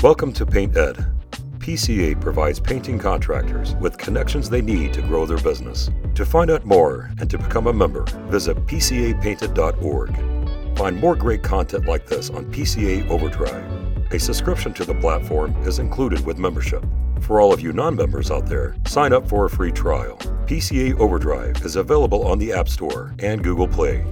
Welcome to Paint Ed. PCA provides painting contractors with connections they need to grow their business. To find out more and to become a member, visit pcapainted.org. Find more great content like this on PCA Overdrive. A subscription to the platform is included with membership. For all of you non-members out there, sign up for a free trial. PCA Overdrive is available on the App Store and Google Play.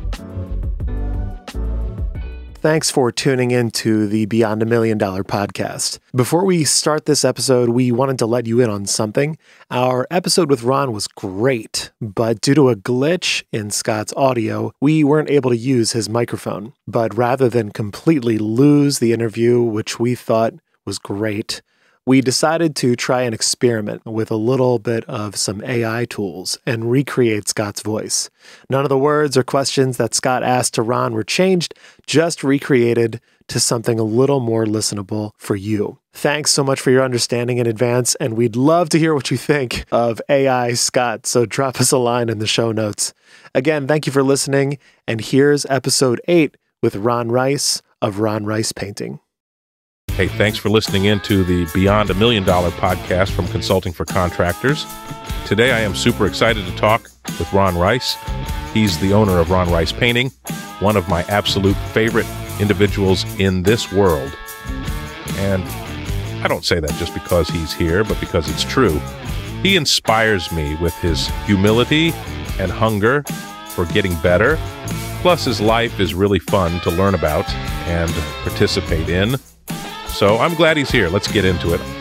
Thanks for tuning in to the Beyond $1 Million podcast. Before we start this episode, we wanted to let you in on something. Our episode with Ron was great, but due to a glitch in Scott's audio, we weren't able to use his microphone. But rather than completely lose the interview, which we thought was great, we decided to try an experiment with a little bit of some AI tools and recreate Scott's voice. None of the words or questions that Scott asked to Ron were changed, just recreated to something a little more listenable for you. Thanks so much for your understanding in advance, and we'd love to hear what you think of AI Scott, so drop us a line in the show notes. Again, thank you for listening, and here's episode 8 with Ron Rice of Ron Rice Painting. Hey, thanks for listening in to the Beyond $1 Million podcast from Consulting for Contractors. Today, I am super excited to talk with Ron Rice. He's the owner of Ron Rice Painting, one of my absolute favorite individuals in this world. And I don't say that just because he's here, but because it's true. He inspires me with his humility and hunger for getting better. Plus, his life is really fun to learn about and participate in. So I'm glad he's here. Let's get into it.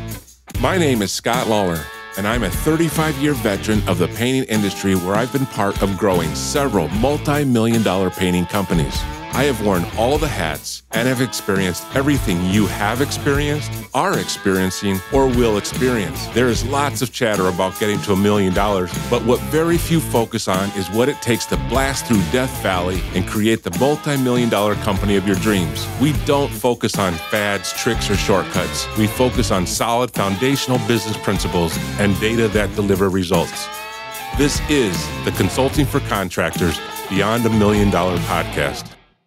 My name is Scott Lawler, and I'm a 35-year veteran of the painting industry where I've been part of growing several multi-million-dollar painting companies. I have worn all the hats and have experienced everything you have experienced, are experiencing, or will experience. There is lots of chatter about getting to $1 million, but what very few focus on is what it takes to blast through Death Valley and create the multi-million-dollar company of your dreams. We don't focus on fads, tricks, or shortcuts. We focus on solid foundational business principles and data that deliver results. This is the Consulting for Contractors Beyond $1 Million podcast.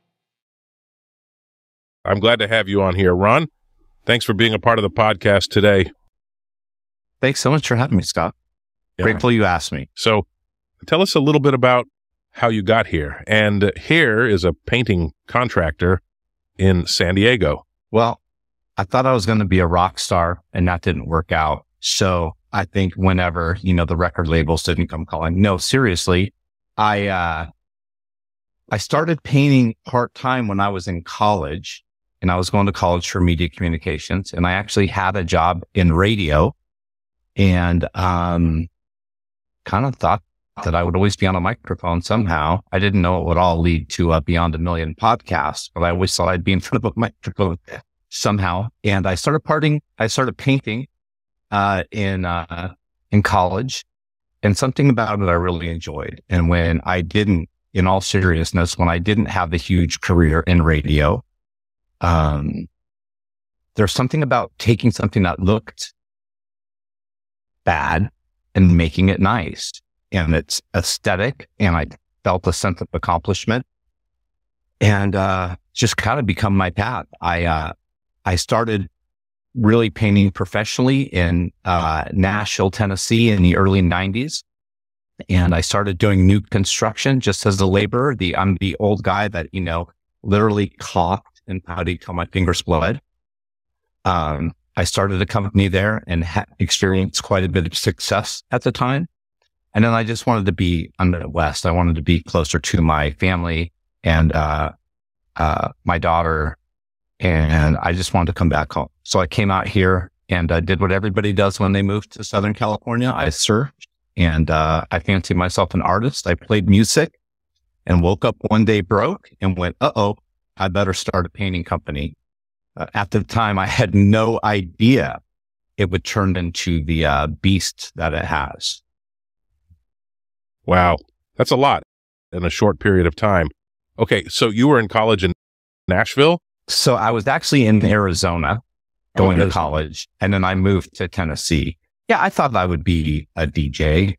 I'm glad to have you on here, Ron. Thanks for being a part of the podcast today. Thanks so much for having me, Scott. Yeah. Grateful you asked me. So tell us a little bit about how you got here. And here is a painting contractor in San Diego. Well, I thought I was going to be a rock star, and that didn't work out. So I think whenever, the record labels didn't come calling. No, seriously, I started painting part-time when I was in college. And I was going to college for media communications, and I actually had a job in radio, and kind of thought that I would always be on a microphone somehow. I didn't know it would all lead to a Beyond $1 Million podcast, but I always thought I'd be in front of a microphone somehow. And I started painting in college, and something about it I really enjoyed. And when I didn't, in all seriousness, when I didn't have the huge career in radio, there's something about taking something that looked bad and making it nice, and it's aesthetic, and I felt a sense of accomplishment, and just kind of become my path. I started really painting professionally in Nashville, Tennessee in the early 90s, and I started doing new construction just as a laborer. I'm the old guy that literally coughed and pouty till my fingers bled. I started a company there and experienced quite a bit of success at the time. And then I just wanted to be on the West. I wanted to be closer to my family and my daughter, and I just wanted to come back home. So I came out here and I did what everybody does when they move to Southern California. I surfed, and I fancied myself an artist. I played music and woke up one day broke and went, I better start a painting company. At the time, I had no idea it would turn into the beast that it has. Wow. That's a lot in a short period of time. Okay. So you were in college in Nashville? So I was actually in Arizona going to college, and then I moved to Tennessee. Yeah, I thought I would be a DJ.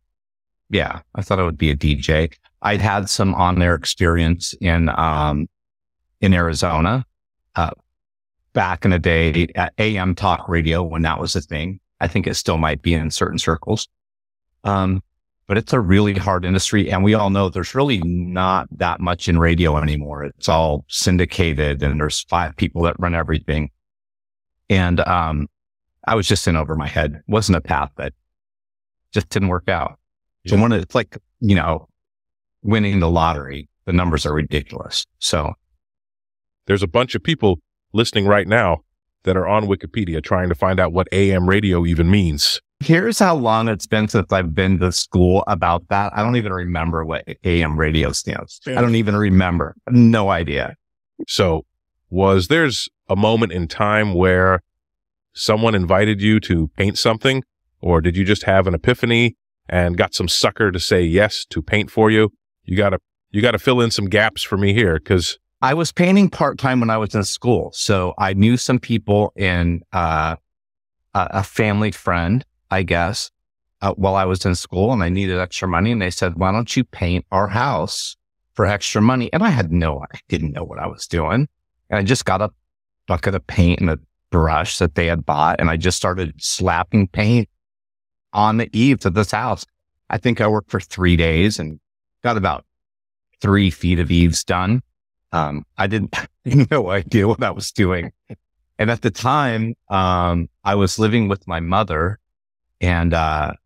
I'd had some on-air experience in Arizona. back in the day at AM talk radio when that was a thing. I think it still might be in certain circles. But it's a really hard industry. And we all know there's really not that much in radio anymore. It's all syndicated and there's 5 people that run everything. And I was just in over my head. It wasn't a path that just didn't work out. So it's like, winning the lottery. The numbers are ridiculous. So there's a bunch of people listening right now that are on Wikipedia trying to find out what AM radio even means. Here's how long it's been since I've been to school about that. I don't even remember what AM radio stands. I don't even remember. No idea. So there's a moment in time where someone invited you to paint something, or did you just have an epiphany and got some sucker to say yes to paint for you? You gotta fill in some gaps for me here, because I was painting part-time when I was in school. So I knew some people in a family friend, I guess, while I was in school, and I needed extra money. And they said, why don't you paint our house for extra money? And I didn't know what I was doing. And I just got a bucket of paint and a brush that they had bought. And I just started slapping paint on the eaves of this house. I think I worked for 3 days and got about 3 feet of eaves done. I didn't no idea what I was doing. And at the time, I was living with my mother, and our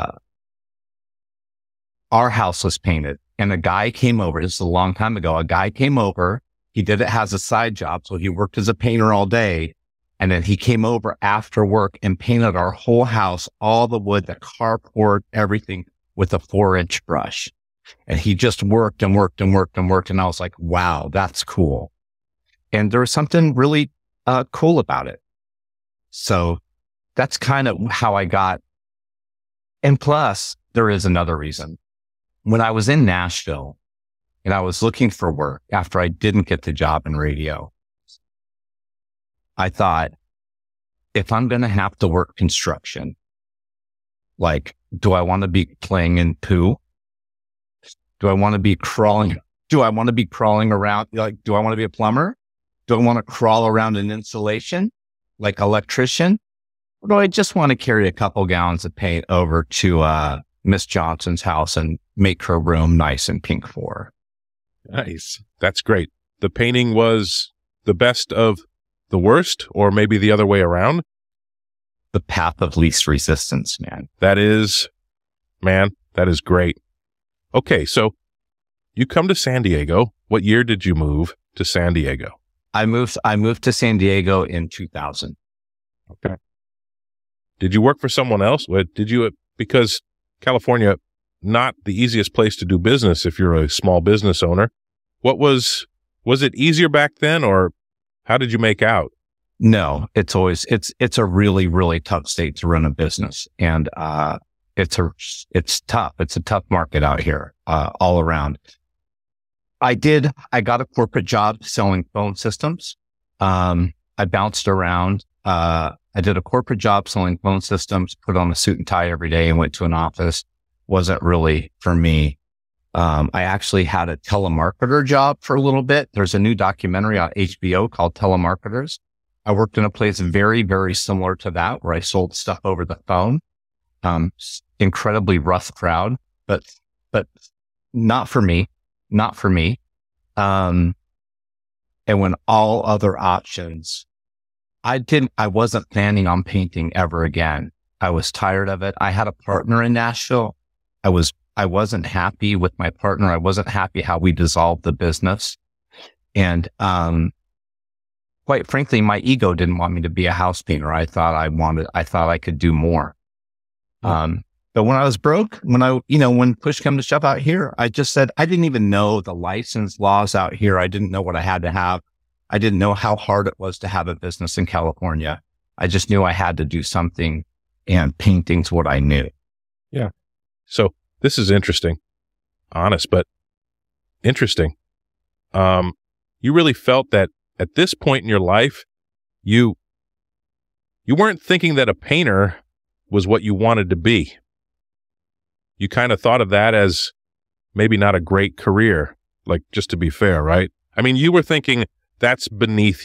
house was painted. And a guy came over. This is a long time ago. A guy came over. He did it as a side job. So he worked as a painter all day. And then he came over after work and painted our whole house, all the wood, the carport, everything, with a 4-inch brush. And he just worked and worked and worked and worked. And I was like, wow, that's cool. And there was something really cool about it. So that's kind of how I got. And plus, there is another reason. When I was in Nashville and I was looking for work after I didn't get the job in radio, I thought, if I'm going to have to work construction, like, do I want to be playing in poo? Do I want to be crawling? Do I want to be crawling around? Like, do I want to be a plumber? Do I want to crawl around in insulation like electrician? Or do I just want to carry a couple gallons of paint over to Miss Johnson's house and make her room nice and pink for her? Nice. That's great. The painting was the best of the worst, or maybe the other way around? The path of least resistance, man. That is great. Okay, so you come to San Diego. What year did you move to San Diego? I moved to San Diego in 2000. Okay. Did you work for someone else? Because California, not the easiest place to do business if you're a small business owner. Was it easier back then, or how did you make out? No, it's a really, really tough state to run a business. And, it's tough. It's a tough market out here, all around. I got a corporate job selling phone systems. I bounced around. I did a corporate job selling phone systems, put on a suit and tie every day and went to an office. Wasn't really for me. I actually had a telemarketer job for a little bit. There's a new documentary on HBO called Telemarketers. I worked in a place very, very similar to that, where I sold stuff over the phone. Incredibly rough crowd, but not for me. And when all other options, I wasn't planning on painting ever again. I was tired of it. I had a partner in Nashville. I wasn't happy with my partner. I wasn't happy how we dissolved the business. And, quite frankly, my ego didn't want me to be a house painter. I thought I could do more. But when I was broke, when push came to shove out here, I just said, I didn't even know the license laws out here. I didn't know what I had to have. I didn't know how hard it was to have a business in California. I just knew I had to do something, and painting's what I knew. Yeah. So this is interesting, honest, but interesting. You really felt that at this point in your life, you weren't thinking that a painter was what you wanted to be. You kind of thought of that as maybe not a great career, like, just to be fair, right? I mean, you were thinking that's beneath you.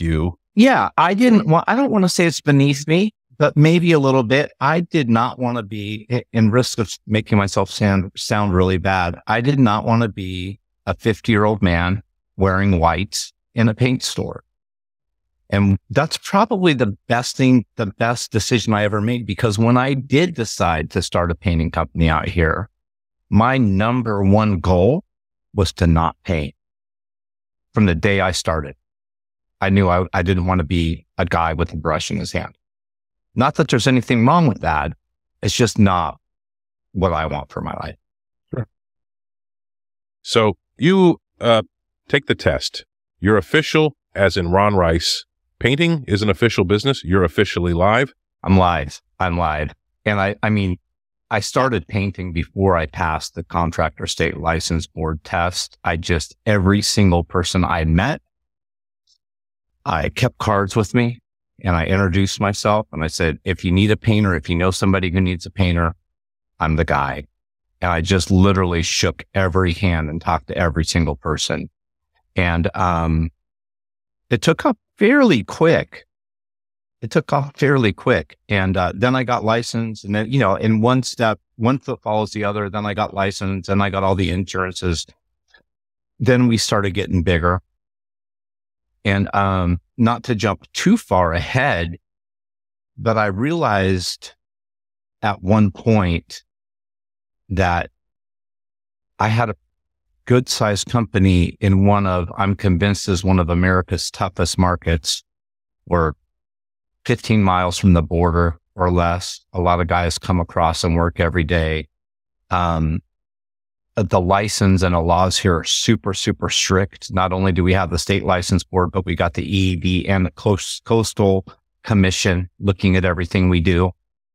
Yeah, I don't want to say it's beneath me, but maybe a little bit. I did not want to be, in risk of making myself sound really bad, I did not want to be a 50-year-old man wearing whites in a paint store. And that's probably the best decision I ever made, because when I did decide to start a painting company out here, my number one goal was to not paint. From the day I started, I knew I didn't want to be a guy with a brush in his hand. Not that there's anything wrong with that. It's just not what I want for my life. Sure. So you take the test. You're official, as in Ron Rice. Painting is an official business. You're officially live. I'm live. And I mean, I started painting before I passed the Contractor State License Board test. Every single person I met, I kept cards with me and I introduced myself and I said, if you need a painter, if you know somebody who needs a painter, I'm the guy. And I just literally shook every hand and talked to every single person. And it took off fairly quick. And then I got licensed, and then, in one foot follows the other. Then I got licensed and I got all the insurances. Then we started getting bigger. And not to jump too far ahead, but I realized at one point that I had a good sized company in I'm convinced is one of America's toughest markets. We're 15 miles from the border or less. A lot of guys come across and work every day. The license and the laws here are super, super strict. Not only do we have the state license board, but we got the EED and the coastal commission looking at everything we do.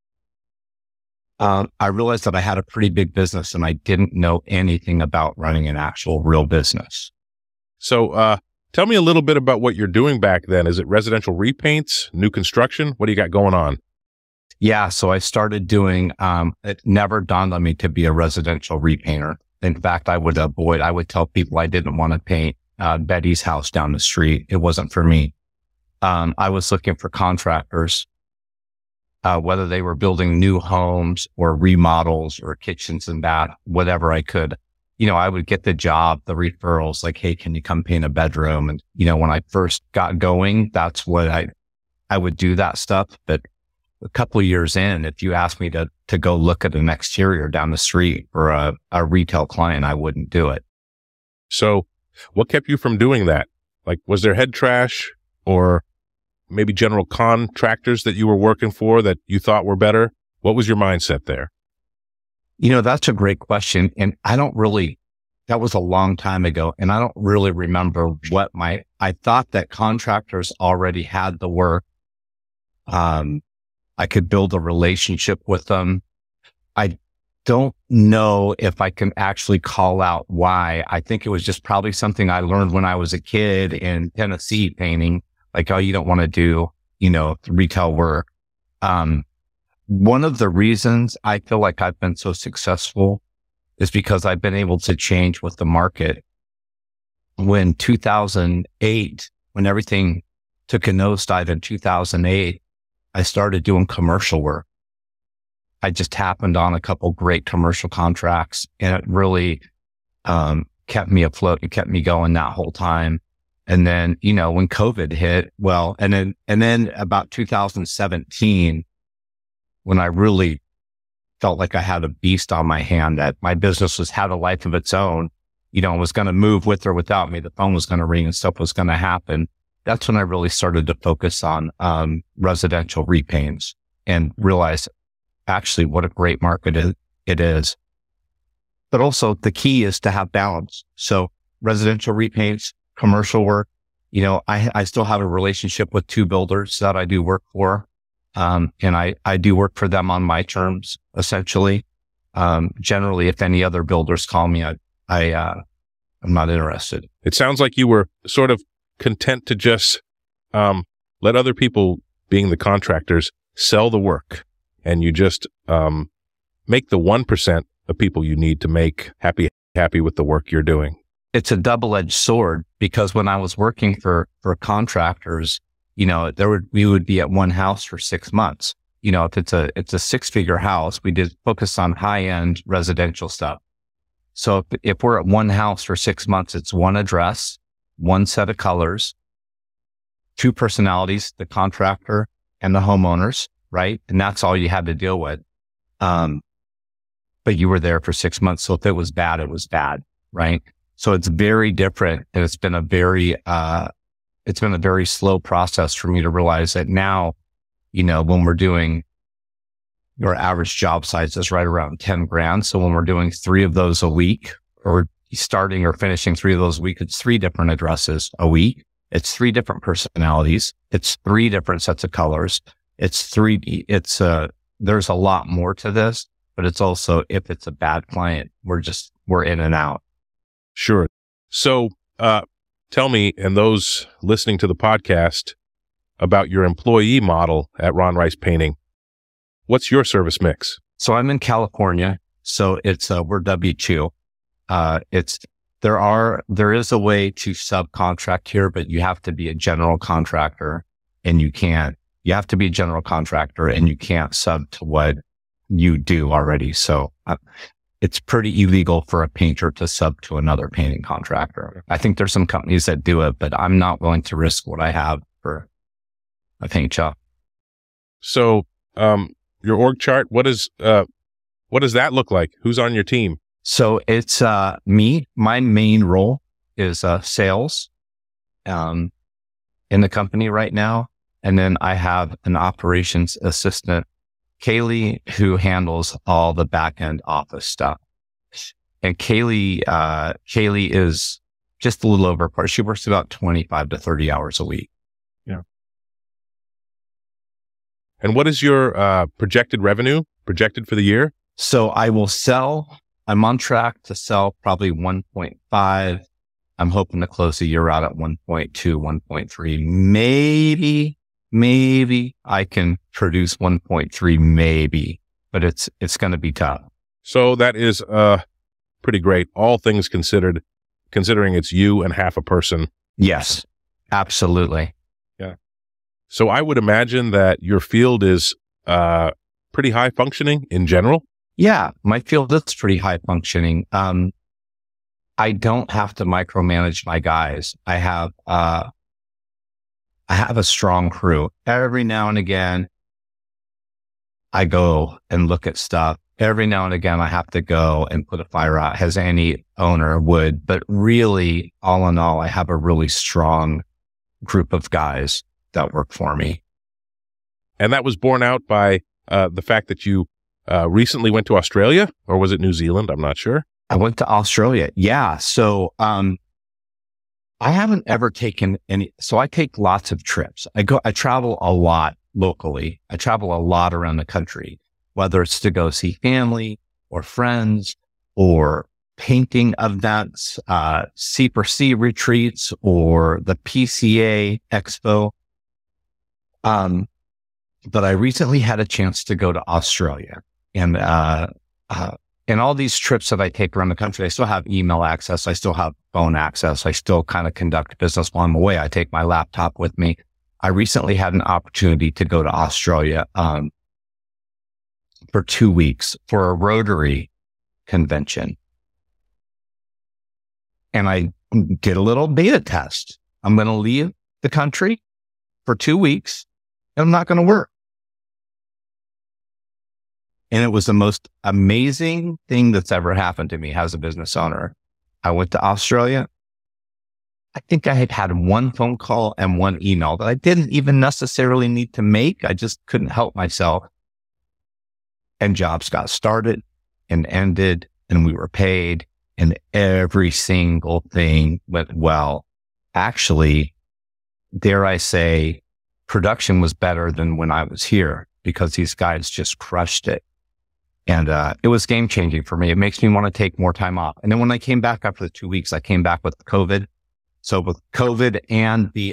I realized that I had a pretty big business and I didn't know anything about running an actual real business. So tell me a little bit about what you're doing back then. Is it residential repaints, new construction? What do you got going on? Yeah, so I started doing, it never dawned on me to be a residential repainter. In fact, I would tell people I didn't want to paint Betty's house down the street. It wasn't for me. I was looking for contractors, whether they were building new homes or remodels or kitchens and bath, whatever I could. I would get the job, the referrals, like, hey, can you come paint a bedroom? And, when I first got going, that's what I would do that stuff. But a couple of years in, if you asked me to go look at an exterior down the street for a retail client, I wouldn't do it. So what kept you from doing that? Like, was there head trash or maybe general contractors that you were working for that you thought were better? What was your mindset there? That's a great question. And that was a long time ago. And I don't really remember I thought that contractors already had the work. I could build a relationship with them. I don't know if I can actually call out why. I think it was just probably something I learned when I was a kid in Tennessee painting, like, oh, you don't want to do, retail work. One of the reasons I feel like I've been so successful is because I've been able to change with the market. When 2008, when everything took a nosedive in 2008, I started doing commercial work. I just happened on a couple great commercial contracts, and it really kept me afloat. It kept me going that whole time. And then, when COVID hit, and then about 2017, when I really felt like I had a beast on my hand, that my business had a life of its own, was going to move with or without me. The phone was going to ring and stuff was going to happen. That's when I really started to focus on residential repaints and realized actually what a great market it is. But also the key is to have balance. So residential repaints, commercial work, I still have a relationship with 2 builders that I do work for. And I do work for them on my terms, essentially. Generally, if any other builders call me, I'm not interested. It sounds like you were sort of content to just let other people, being the contractors, sell the work, and you just make the 1% of people you need to make happy with the work you're doing. It's a double-edged sword, because when I was working for contractors, we would be at one house for 6 months. If it's a 6-figure house, we did focus on high-end residential stuff. So if we're at one house for 6 months, it's one address, one set of colors, 2 personalities, the contractor and the homeowners, right? And that's all you had to deal with. But you were there for 6 months. So if it was bad, it was bad, right? So it's very different. And it's been a very slow process for me to realize that now, when we're doing, your average job size is right around 10 grand. So when we're doing 3 of those a week, or starting or finishing 3 of those a week, it's 3 different addresses a week. It's 3 different personalities. It's 3 different sets of colors. There's a lot more to this, but it's also, if it's a bad client, we're in and out. Sure. So, tell me, and those listening to the podcast, about your employee model at Ron Rice Painting. What's your service mix? So I'm in California. So we're W-2. There is a way to subcontract here, but you have to be a general contractor and you have to be a general contractor and you can't sub to what you do already. So it's pretty illegal for a painter to sub to another painting contractor. I think there's some companies that do it, but I'm not willing to risk what I have for a paint shop. So, your org chart, what does that look like? Who's on your team? So it's me. My main role is sales in the company right now. And then I have an operations assistant, Kaylee, who handles all the back-end office stuff. And Kaylee is just a little over part. She works about 25 to 30 hours a week. Yeah. And what is your projected revenue for the year? So I'm on track to sell probably 1.5. I'm hoping to close the year out at 1.2, 1.3. Maybe I can produce 1.3, maybe, but it's going to be tough. So that is pretty great, all things considered, considering it's you and half a person. Yes, absolutely. Yeah. So I would imagine that your field is pretty high functioning in general. Yeah, my field is pretty high functioning. I don't have to micromanage my guys. I have a strong crew. Every now and again, I go and look at stuff. Every now and again, I have to go and put a fire out, as any owner would. But really, all in all, I have a really strong group of guys that work for me. And that was borne out by the fact that you recently went to Australia, or was it New Zealand? I'm not sure. I went to Australia. Yeah. So, I haven't ever taken so I take lots of trips. I travel a lot locally. I travel a lot around the country, whether it's to go see family or friends or painting events, C4C retreats or the PCA Expo. But I recently had a chance to go to Australia, and all these trips that I take around the country, I still have email access. I still have phone access. I still kind of conduct business while I'm away. I take my laptop with me. I recently had an opportunity to go to Australia for 2 weeks for a Rotary convention. And I did a little beta test. I'm going to leave the country for 2 weeks and I'm not going to work. And it was the most amazing thing that's ever happened to me as a business owner. I went to Australia. I think I had one phone call and one email that I didn't even necessarily need to make. I just couldn't help myself. And jobs got started and ended and we were paid and every single thing went well. Actually, dare I say, production was better than when I was here because these guys just crushed it. And it was game changing for me. It makes me want to take more time off. And then when I came back after the 2 weeks, I came back with COVID. So with COVID and the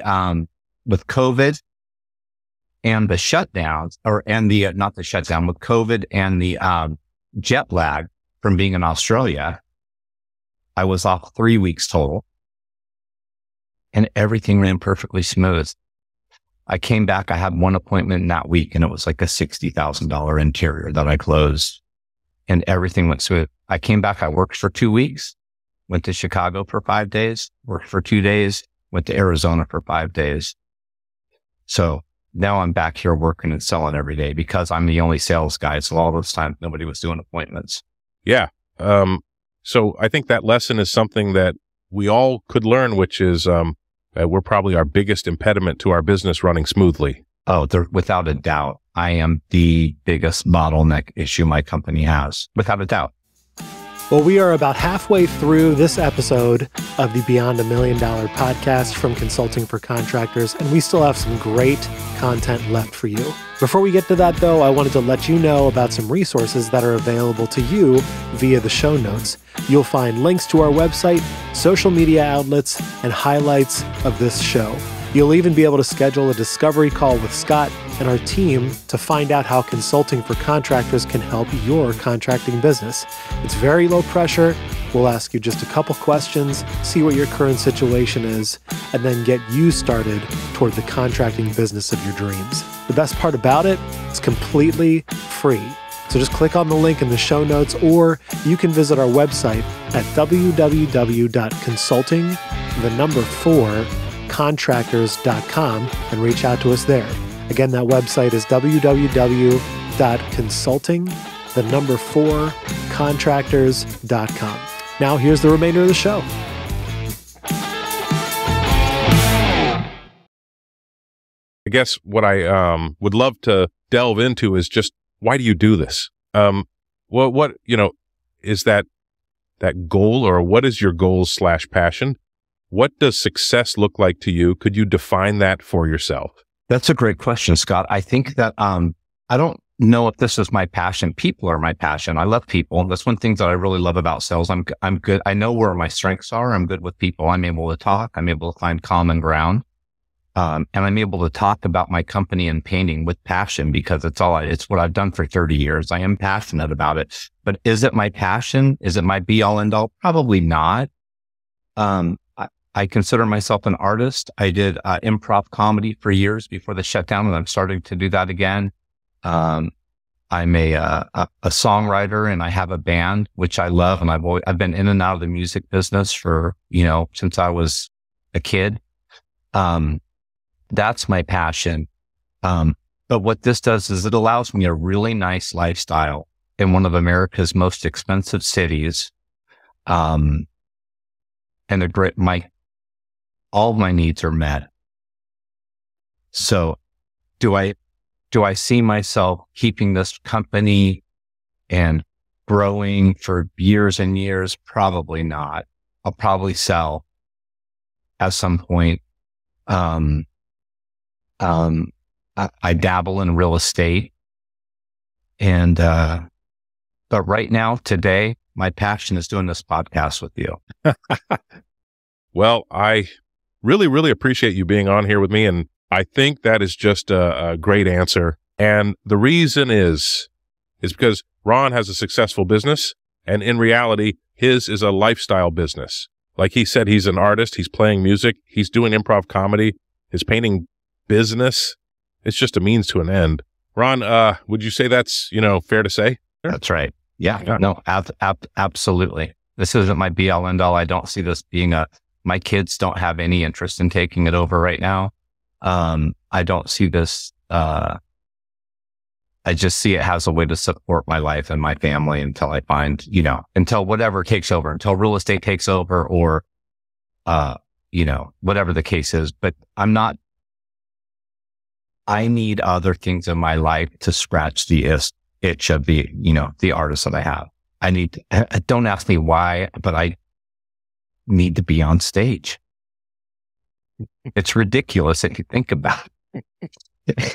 shutdowns, not the shutdown, with COVID and the jet lag from being in Australia, I was off 3 weeks total, and everything ran perfectly smooth. I came back, I had one appointment in that week, and it was like a $60,000 interior that I closed, and everything went smooth. I came back, I worked for 2 weeks, went to Chicago for 5 days, worked for 2 days, went to Arizona for 5 days. So now I'm back here working and selling every day because I'm the only sales guy. So all those times nobody was doing appointments. Yeah. So I think that lesson is something that we all could learn, which is we're probably our biggest impediment to our business running smoothly. Oh, without a doubt. I am the biggest bottleneck issue my company has, without a doubt. Well, we are about halfway through this episode of the Beyond $1 Million podcast from Consulting for Contractors, and we still have some great content left for you. Before we get to that, though, I wanted to let you know about some resources that are available to you via the show notes. You'll find links to our website, social media outlets, and highlights of this show. You'll even be able to schedule a discovery call with Scott and our team to find out how Consulting for Contractors can help your contracting business. It's very low pressure. We'll ask you just a couple questions, see what your current situation is, and then get you started toward the contracting business of your dreams. The best part about it, it's completely free. So just click on the link in the show notes, or you can visit our website at www.consulting4contractors.com and reach out to us there. Again, that website is www.consulting4contractors.com. Now here's the remainder of the show. I guess what I would love to delve into is just, why do you do this? What is that goal, or what is your goal/passion? What does success look like to you? Could you define that for yourself? That's a great question, Scott. I think that I don't know if this is my passion. People are my passion. I love people. That's one thing that I really love about sales. I'm good. I know where my strengths are. I'm good with people. I'm able to talk. I'm able to find common ground. And I'm able to talk about my company and painting with passion because it's what I've done for 30 years. I am passionate about it, but is it my passion? Is it my be all end all? Probably not. I consider myself an artist. I did improv comedy for years before the shutdown, and I'm starting to do that again. I'm a songwriter, and I have a band, which I love. And I've been in and out of the music business for, since I was a kid. That's my passion. But what this does is it allows me a really nice lifestyle in one of America's most expensive cities. And all my needs are met. So do I see myself keeping this company and growing for years and years? Probably not. I'll probably sell at some point. I dabble in real estate, but right now, today, my passion is doing this podcast with you. Well, I really, really appreciate you being on here with me. And I think that is just a great answer. And the reason is because Ron has a successful business. And in reality, his is a lifestyle business. Like he said, he's an artist. He's playing music. He's doing improv comedy. His painting business. It's just a means to an end. Ron, would you say that's, fair to say? That's right. Yeah. No, absolutely. This isn't my be all end all. I don't see this being my kids don't have any interest in taking it over right now. I don't see this, I just see it has a way to support my life and my family until I find, until whatever takes over, until real estate takes over or, whatever the case is. But I need other things in my life to scratch the itch of the artist that I have. Don't ask me why, but I need to be on stage. It's ridiculous if you think about it.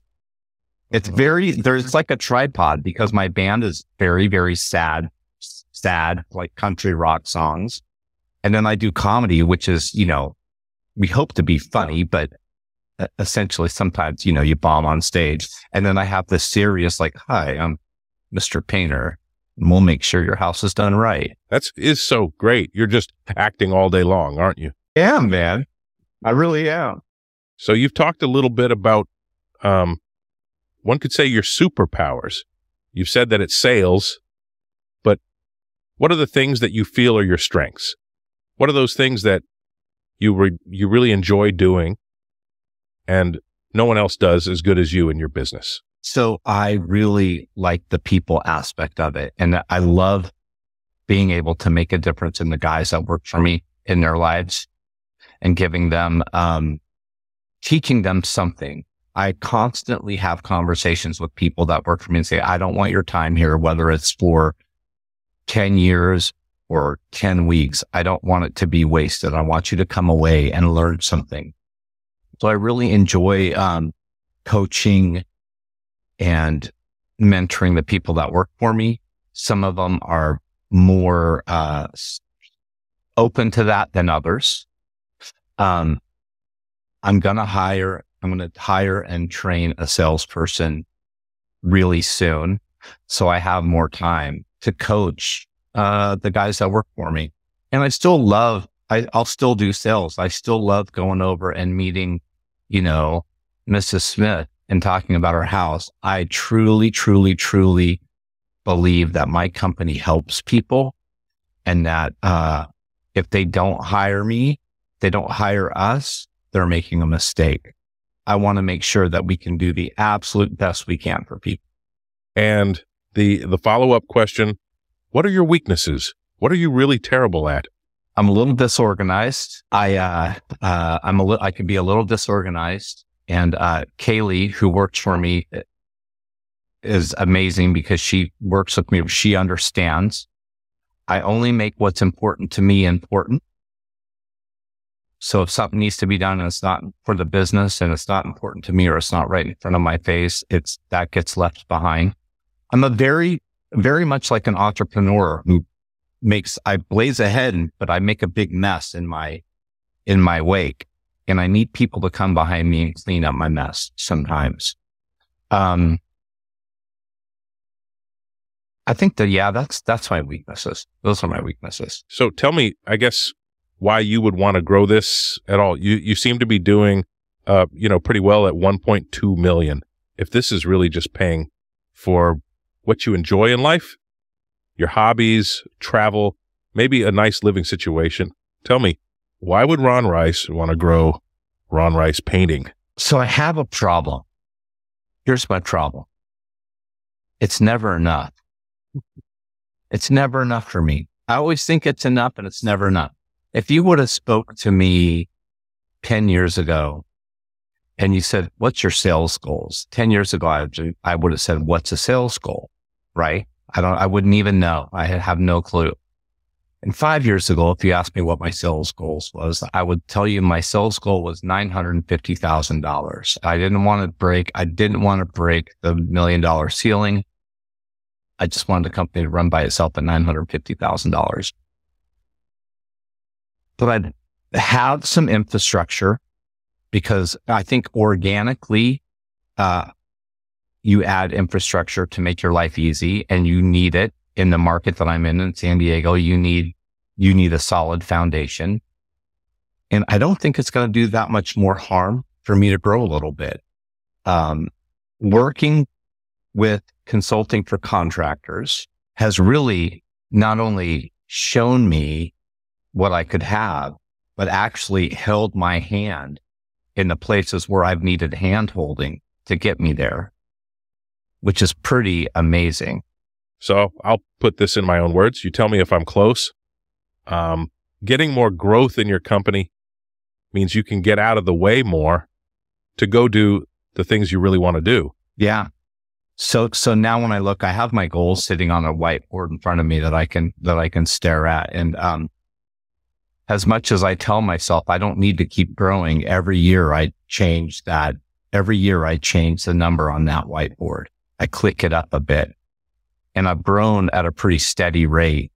There's like a tripod because my band is very, very sad, like country rock songs. And then I do comedy, which is, we hope to be funny, but essentially sometimes, you bomb on stage. And then I have this serious, like, hi, I'm Mr. Painter. And we'll make sure your house is done right. That is so great. You're just acting all day long, aren't you? Yeah, man. I really am. So you've talked a little bit about, one could say your superpowers. You've said that it's sales, but what are the things that you feel are your strengths? What are those things that you really enjoy doing and no one else does as good as you in your business? So I really like the people aspect of it. And I love being able to make a difference in the guys that work for me in their lives and giving them, teaching them something. I constantly have conversations with people that work for me and say, I don't want your time here, whether it's for 10 years or 10 weeks. I don't want it to be wasted. I want you to come away and learn something. So I really enjoy coaching and mentoring the people that work for me. Some of them are more open to that than others. I'm going to hire and train a salesperson really soon, so I have more time to coach the guys that work for me. And I'll still do sales. I still love going over and meeting, Mrs. Smith and talking about her house. I truly, truly, truly believe that my company helps people, and that if they don't hire me, they don't hire us, they're making a mistake. I want to make sure that we can do the absolute best we can for people. And the follow-up question, what are your weaknesses? What are you really terrible at? I'm a little disorganized. I can be a little disorganized. And Kaylee, who works for me, is amazing because she works with me. She understands. I only make what's important to me important. So if something needs to be done and it's not for the business and it's not important to me, or it's not right in front of my face, that gets left behind. I'm a very, very much like an entrepreneur who I blaze ahead, but I make a big mess in my wake. And I need people to come behind me and clean up my mess sometimes. I think that's my weaknesses. Those are my weaknesses. So tell me, I guess, why you would want to grow this at all. You seem to be doing, pretty well at 1.2 million. If this is really just paying for what you enjoy in life, your hobbies, travel, maybe a nice living situation. Tell me, why would Ron Rice want to grow Ron Rice Painting? So I have a problem. Here's my problem. It's never enough. It's never enough for me. I always think it's enough, and it's never enough. If you would have spoke to me 10 years ago and you said, what's your sales goals? 10 years ago, I would have said, what's a sales goal? Right? I wouldn't even know. I have no clue. And 5 years ago, if you asked me what my sales goals was, I would tell you my sales goal was $950,000. I didn't want to break the $1 million ceiling. I just wanted the company to run by itself at $950,000. But I'd have some infrastructure, because I think organically, you add infrastructure to make your life easy, and you need it in the market that I'm in San Diego. You need a solid foundation. And I don't think it's going to do that much more harm for me to grow a little bit. Working with consulting for contractors has really not only shown me what I could have, but actually held my hand in the places where I've needed hand holding to get me there, which is pretty amazing. So I'll put this in my own words. You tell me if I'm close. Getting more growth in your company means you can get out of the way more to go do the things you really want to do. Yeah. So now when I look, I have my goals sitting on a whiteboard in front of me that I can stare at. And, as much as I tell myself I don't need to keep growing, every year I change that. Every year I change the number on that whiteboard. I click it up a bit, and I've grown at a pretty steady rate,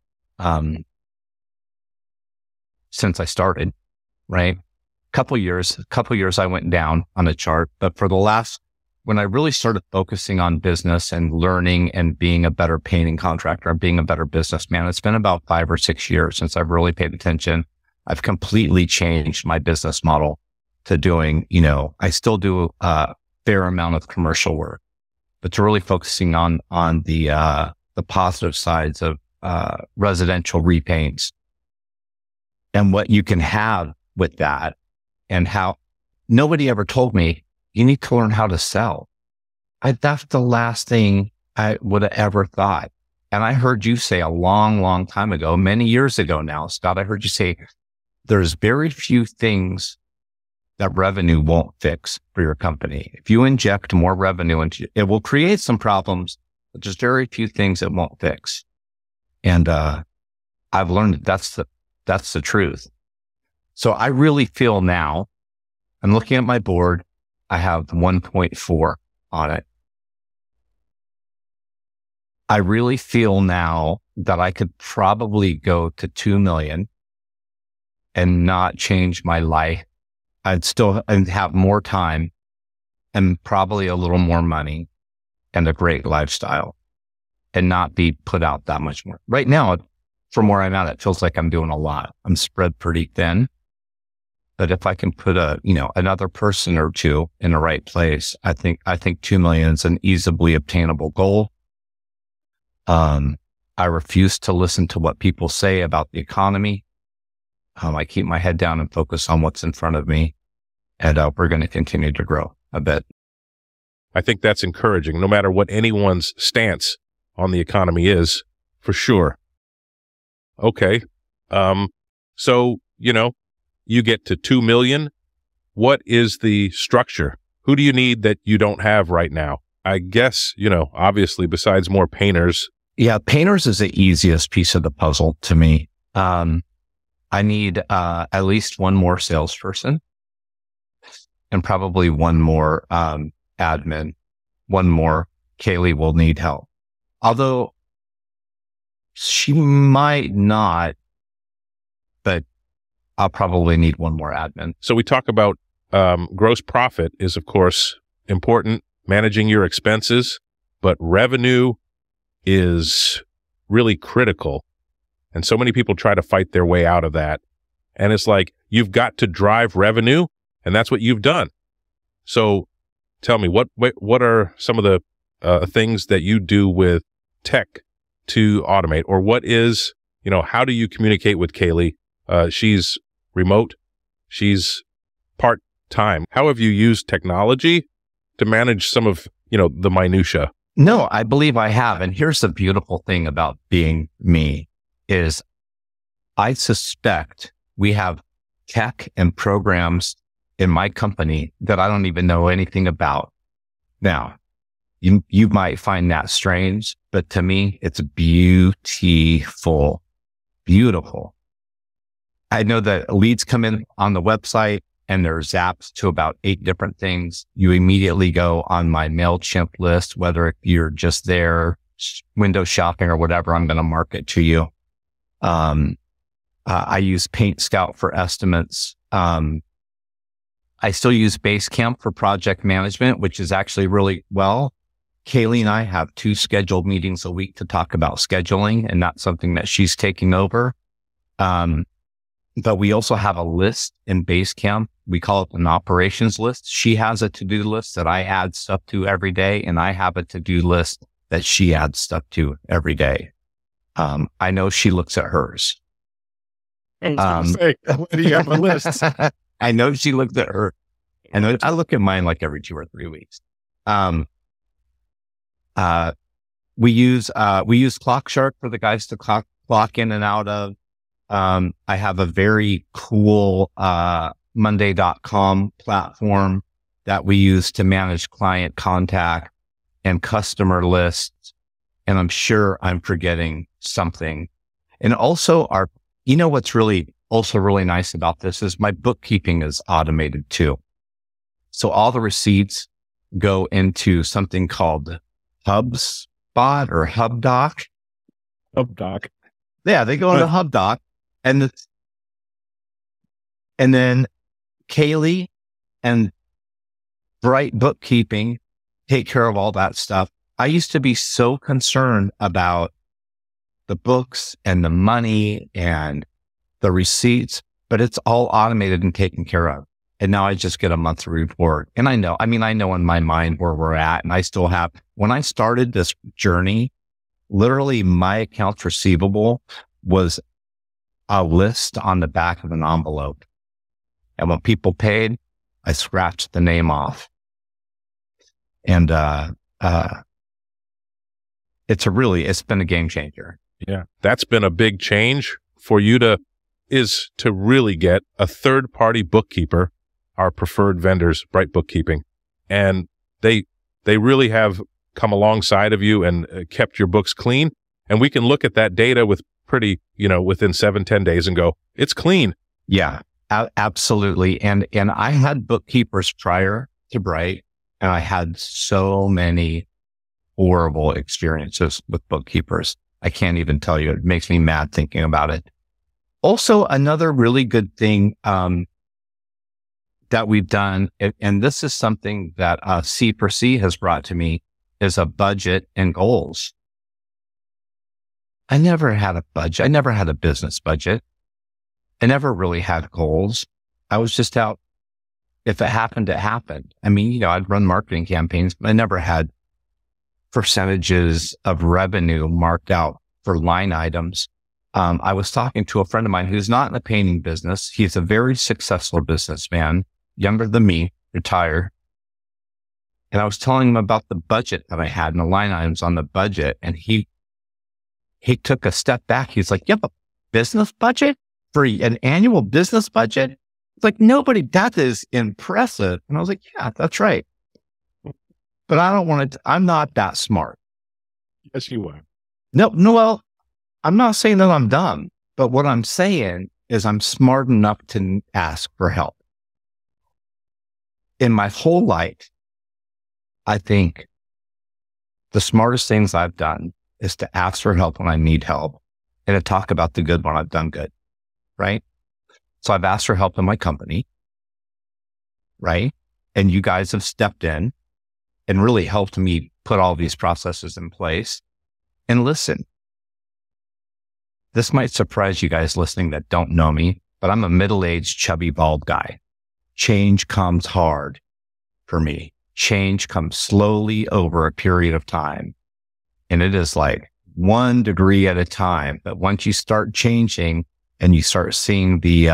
since I started, right? Couple years I went down on a chart, but when I really started focusing on business and learning and being a better painting contractor and being a better businessman, it's been about 5 or 6 years since I've really paid attention. I've completely changed my business model. to doing, I still do a fair amount of commercial work, but to really focusing on the positive sides of residential repaints and what you can have with that, and how nobody ever told me you need to learn how to sell. That's the last thing I would have ever thought. And I heard you say a long, long time ago, many years ago now, Scott, I heard you say there's very few things that revenue won't fix for your company. If you inject more revenue into it, will create some problems, but there's very few things it won't fix. And I've learned that's the truth. So I really feel now, I'm looking at my board, I have 1.4 on it. I really feel now that I could probably go to 2 million and not change my life. I'd still have more time and probably a little more money and a great lifestyle and not be put out that much more. Right now, from where I'm at, it feels like I'm doing a lot. I'm spread pretty thin. But if I can put another person or two in the right place, I think 2 million is an easily obtainable goal. I refuse to listen to what people say about the economy. I keep my head down and focus on what's in front of me, and we're going to continue to grow a bit. I think that's encouraging, no matter what anyone's stance on the economy is, for sure. Okay. So, you get to 2 million. What is the structure? Who do you need that you don't have right now? I guess, obviously besides more painters. Yeah. Painters is the easiest piece of the puzzle to me. I need, at least one more salesperson and probably one more, admin, one more. Kaylee will need help. Although she might not, but I'll probably need one more admin. So we talk about gross profit is, of course, important, managing your expenses, but revenue is really critical. And so many people try to fight their way out of that. And it's like, you've got to drive revenue, and that's what you've done. So tell me, what are some of the things that you do with tech to automate? Or what is, how do you communicate with Kaylee? She's remote. She's part-time. How have you used technology to manage some of, the minutia? No, I believe I have. And here's the beautiful thing about being me is I suspect we have tech and programs in my company that I don't even know anything about. Now, you might find that strange, but to me, it's beautiful. Beautiful. I know that leads come in on the website and there's zapped to about 8 different things. You immediately go on my MailChimp list, whether you're just there window shopping or whatever, I'm going to market to you. I use Paint Scout for estimates. I still use Basecamp for project management, which is actually really well. Kaylee and I have 2 scheduled meetings a week to talk about scheduling, and that's something that she's taking over. But we also have a list in Basecamp. We call it an operations list. She has a to-do list that I add stuff to every day, and I have a to-do list that she adds stuff to every day. I know she looks at hers. What do you have a list? I know she looked at her. I look at mine like every 2 or 3 weeks. We use ClockShark for the guys to clock in and out of. I have a very cool, Monday.com platform that we use to manage client contact and customer lists. And I'm sure I'm forgetting something. And also what's really also really nice about this is my bookkeeping is automated too. So all the receipts go into something called HubSpot or HubDoc. HubDoc. Yeah, they go into HubDoc, and then Kaylee and Bright Bookkeeping take care of all that stuff. I used to be so concerned about the books and the money and the receipts, but it's all automated and taken care of. And now I just get a monthly report. And I know in my mind where we're at. And I still have, when I started this journey, literally my accounts receivable was a list on the back of an envelope. And when people paid, I scratched the name off. And it's been a game changer. Yeah. That's been a big change for you to really get a third-party bookkeeper, our preferred vendors, Bright Bookkeeping. And they really have come alongside of you and kept your books clean. And we can look at that data with within 7-10 days and go, it's clean. Yeah, absolutely. And I had bookkeepers prior to Bright, and I had so many horrible experiences with bookkeepers. I can't even tell you. It makes me mad thinking about it. Also, another really good thing that we've done, and this is something that C4C has brought to me, is a budget and goals. I never had a budget. I never had a business budget. I never really had goals. I was just out. If it happened, it happened. I mean, I'd run marketing campaigns, but I never had percentages of revenue marked out for line items. I was talking to a friend of mine who's not in the painting business. He's a very successful businessman, younger than me, retired. And I was telling him about the budget that I had and the line items on the budget. And he took a step back. He's like, you have a business budget for an annual business budget? It's like, that is impressive. And I was like, yeah, that's right. But I'm not that smart. Yes, you are. No, well, I'm not saying that I'm dumb, but what I'm saying is I'm smart enough to ask for help. In my whole life, I think the smartest things I've done is to ask for help when I need help and to talk about the good when I've done good, right? So I've asked for help in my company, right? And you guys have stepped in and really helped me put all these processes in place. And listen, this might surprise you guys listening that don't know me, but I'm a middle-aged, chubby, bald guy. Change comes hard for me. Change comes slowly over a period of time. And it is like 1 degree at a time. But once you start changing and you start seeing the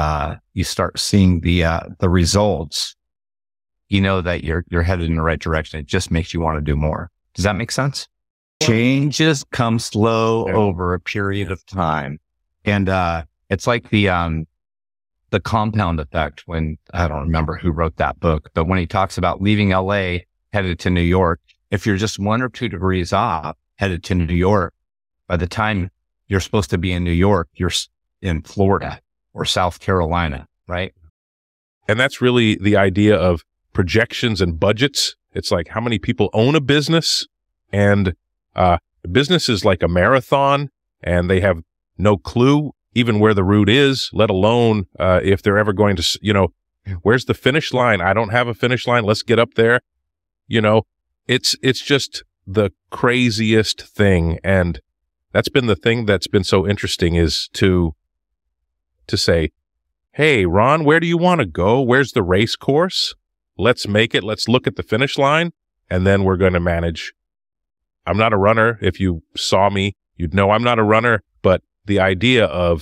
results, you know that you're headed in the right direction. It just makes you want to do more. Does that make sense? Changes come slow over a period of time. And it's like the compound effect when, I don't remember who wrote that book, but when he talks about leaving LA, headed to New York, if you're just 1 or 2 degrees off, headed to New York, by the time you're supposed to be in New York, you're in Florida or South Carolina, right? And that's really the idea of projections and budgets. It's like how many people own a business, and business is like a marathon, and they have no clue even where the route is, let alone if they're ever going to, where's the finish line? I don't have a finish line. Let's get up there. It's just the craziest thing. And that's been the thing that's been so interesting, is to say, hey, Ron, where do you want to go? Where's the race course? Let's make it. Let's look at the finish line, and then we're going to manage. I'm not a runner. If you saw me, you'd know I'm not a runner, but the idea of,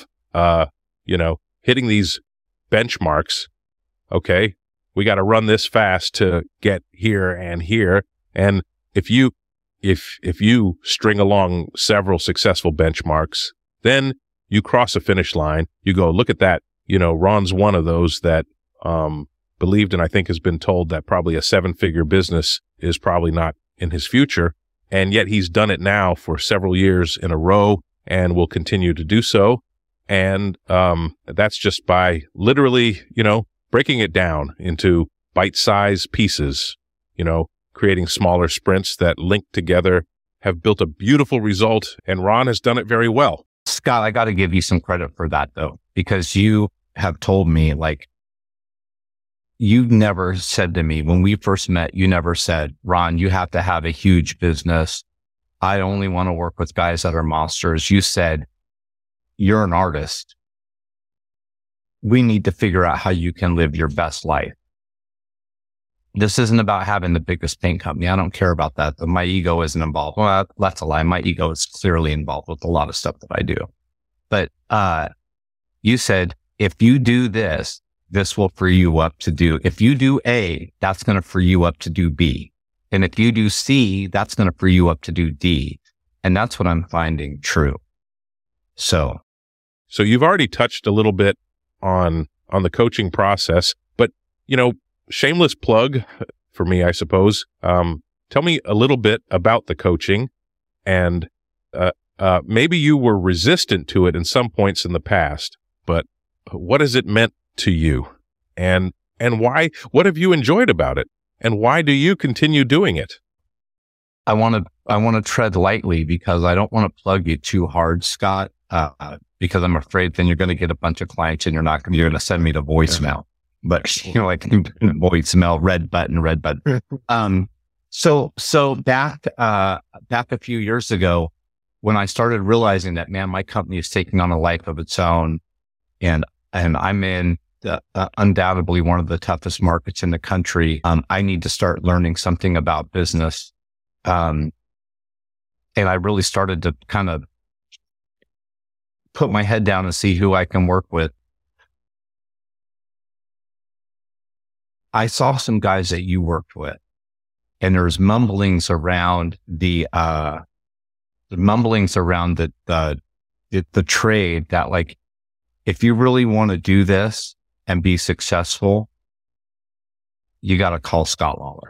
hitting these benchmarks, okay, we got to run this fast to get here and here. And if you string along several successful benchmarks, then you cross a finish line, you go, look at that. Ron's one of those that, believed, and I think has been told that probably a 7-figure business is probably not in his future. And yet he's done it now for several years in a row and will continue to do so. And that's just by literally, breaking it down into bite-sized pieces, creating smaller sprints that link together, have built a beautiful result. And Ron has done it very well. Scott, I got to give you some credit for that, though, because you have told me, you never said to me when we first met, you never said, Ron, you have to have a huge business. I only want to work with guys that are monsters. You said, you're an artist. We need to figure out how you can live your best life. this isn't about having the biggest paint company. I don't care about that. My ego isn't involved. Well, that's a lie. My ego is clearly involved with a lot of stuff that I do. But you said, if you do this, this will free you up to do. If you do A, that's going to free you up to do B. And if you do C, that's going to free you up to do D. And that's what I'm finding true. So you've already touched a little bit on the coaching process, but, shameless plug for me, I suppose. Tell me a little bit about the coaching, and maybe you were resistant to it in some points in the past, but what has it meant to you, and why? What have you enjoyed about it, and why do you continue doing it? I want to tread lightly because I don't want to plug you too hard, Scott, because I'm afraid then you're going to get a bunch of clients and you're going to send me to voicemail. But voicemail, red button. So back a few years ago, when I started realizing that, man, my company is taking on a life of its own, and I'm in undoubtedly one of the toughest markets in the country. I need to start learning something about business. And I really started to kind of put my head down and see who I can work with. I saw some guys that you worked with, and there's mumblings around the trade that, like, if you really want to do this and be successful, you got to call Scott Lawler.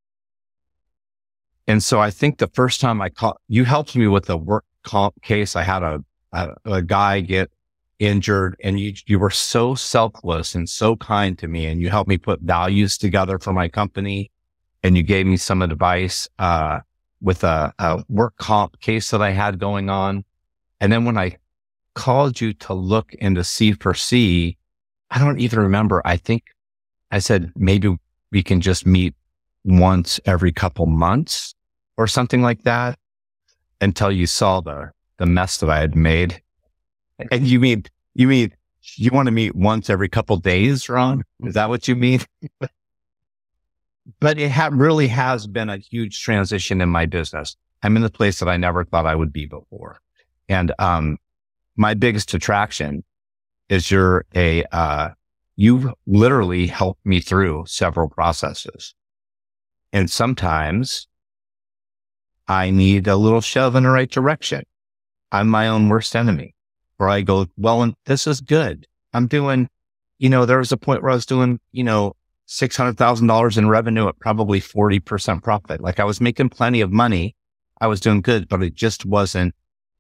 And so I think the first time you helped me with a work comp case. I had a guy get injured, and you were so selfless and so kind to me, and you helped me put values together for my company, and you gave me some advice with a work comp case that I had going on. And then when I called you to look into C4C, I don't even remember. I think I said, maybe we can just meet once every couple months or something like that, until you saw the mess that I had made. And you mean you want to meet once every couple days, Ron? Is that what you mean? But it really has been a huge transition in my business. I'm in the place that I never thought I would be before. And my biggest attraction is you've literally helped me through several processes. And sometimes I need a little shove in the right direction. I'm my own worst enemy. Where I go, well, and this is good. I'm doing, there was a point where I was doing, $600,000 in revenue at probably 40% profit. Like, I was making plenty of money. I was doing good, but it just wasn't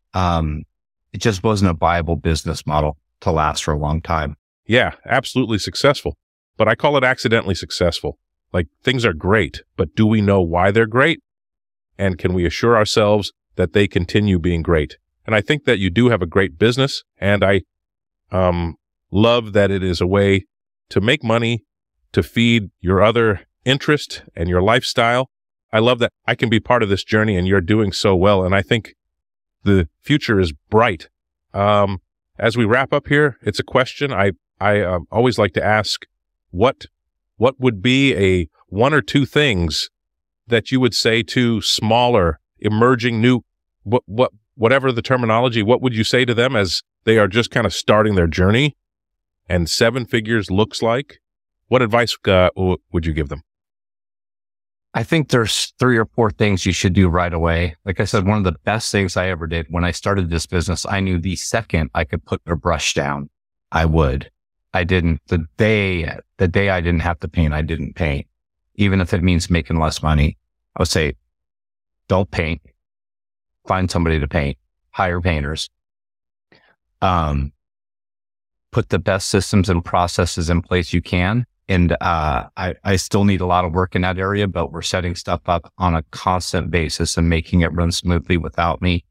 a viable business model to last for a long time. Yeah, absolutely successful. But I call it accidentally successful. Like, things are great, but do we know why they're great? And can we assure ourselves that they continue being great? And I think that you do have a great business, and I love that it is a way to make money, to feed your other interest and your lifestyle. I love that I can be part of this journey, and you're doing so well. And I think the future is bright. As we wrap up here, it's a question I always like to ask: what would be a one or two things that you would say to smaller, emerging, new, whatever the terminology, what would you say to them as they are just kind of starting their journey and 7 figures looks like? What advice would you give them? I think there's 3 or 4 things you should do right away. Like I said, one of the best things I ever did when I started this business, I knew the second I could put a brush down, I would. I didn't. The day I didn't have to paint, I didn't paint. Even if it means making less money, I would say, don't paint. Find somebody to paint. Hire painters. Put the best systems and processes in place you can. And I still need a lot of work in that area, but we're setting stuff up on a constant basis and making it run smoothly without me.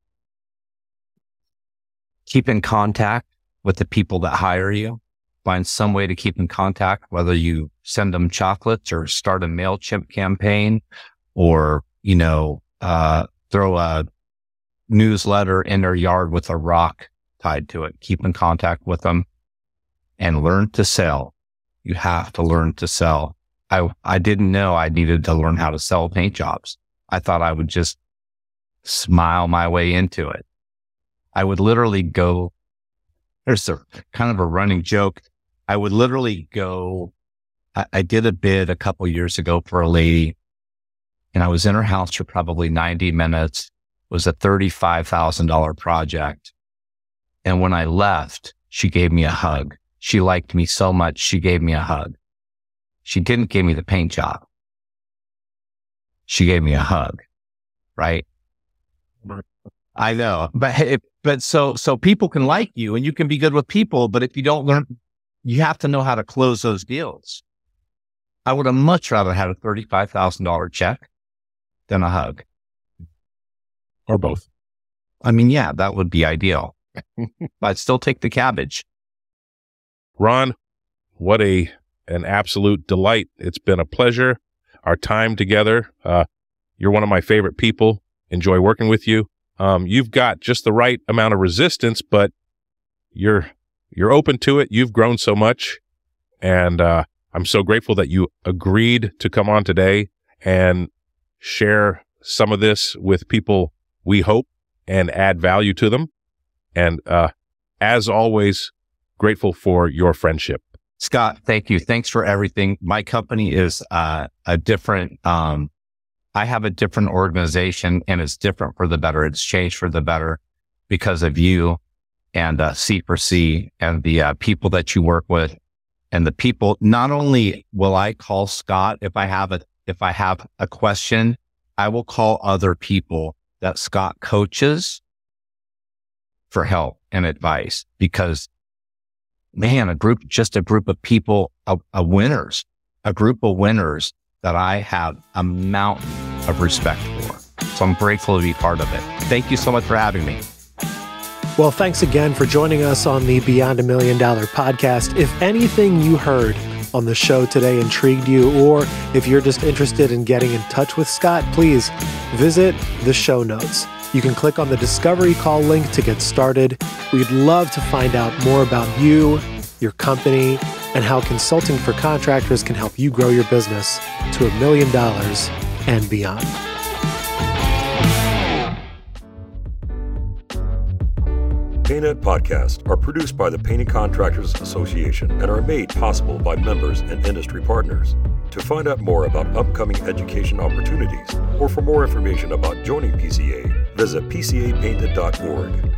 Keep in contact with the people that hire you. Find some way to keep in contact, whether you send them chocolates or start a MailChimp campaign, or, throw a newsletter in their yard with a rock tied to it. Keep in contact with them and learn to sell. You have to learn to sell. I didn't know I needed to learn how to sell paint jobs. I thought I would just smile my way into it. I would literally go, there's a kind of a running joke. I would literally go, I did a bid a couple years ago for a lady, and I was in her house for probably 90 minutes. It was a $35,000 project. And when I left, she gave me a hug. She liked me so much, she gave me a hug. She didn't give me the paint job. She gave me a hug, right? I know, but so people can like you and you can be good with people, but if you don't learn, you have to know how to close those deals. I would have much rather had a $35,000 check than a hug. Or both. I mean, yeah, that would be ideal. I'd still take the cabbage. Ron, what an absolute delight. It's been a pleasure. Our time together. You're one of my favorite people. Enjoy working with you. You've got just the right amount of resistance, but you're open to it. You've grown so much. And I'm so grateful that you agreed to come on today and share some of this with people we hope and add value to them. And as always, grateful for your friendship. Scott, thank you. Thanks for everything. My company is a different, I have a different organization, and it's different for the better. It's changed for the better because of you and C4C and the people that you work with, and the people. Not only will I call Scott if I have a question, I will call other people that Scott coaches for help and advice, because man, a group of people, winners, a group of winners that I have a mountain of respect for. So I'm grateful to be part of it. Thank you so much for having me. Well, thanks again for joining us on the Beyond $1 Million podcast. If anything you heard on the show today intrigued you, or if you're just interested in getting in touch with Scott, please visit the show notes. You can click on the Discovery Call link to get started. We'd love to find out more about you, your company, and how consulting for contractors can help you grow your business to $1 million and beyond. PaintNet podcasts are produced by the Painting Contractors Association and are made possible by members and industry partners. To find out more about upcoming education opportunities or for more information about joining PCA, visit pcapainted.org.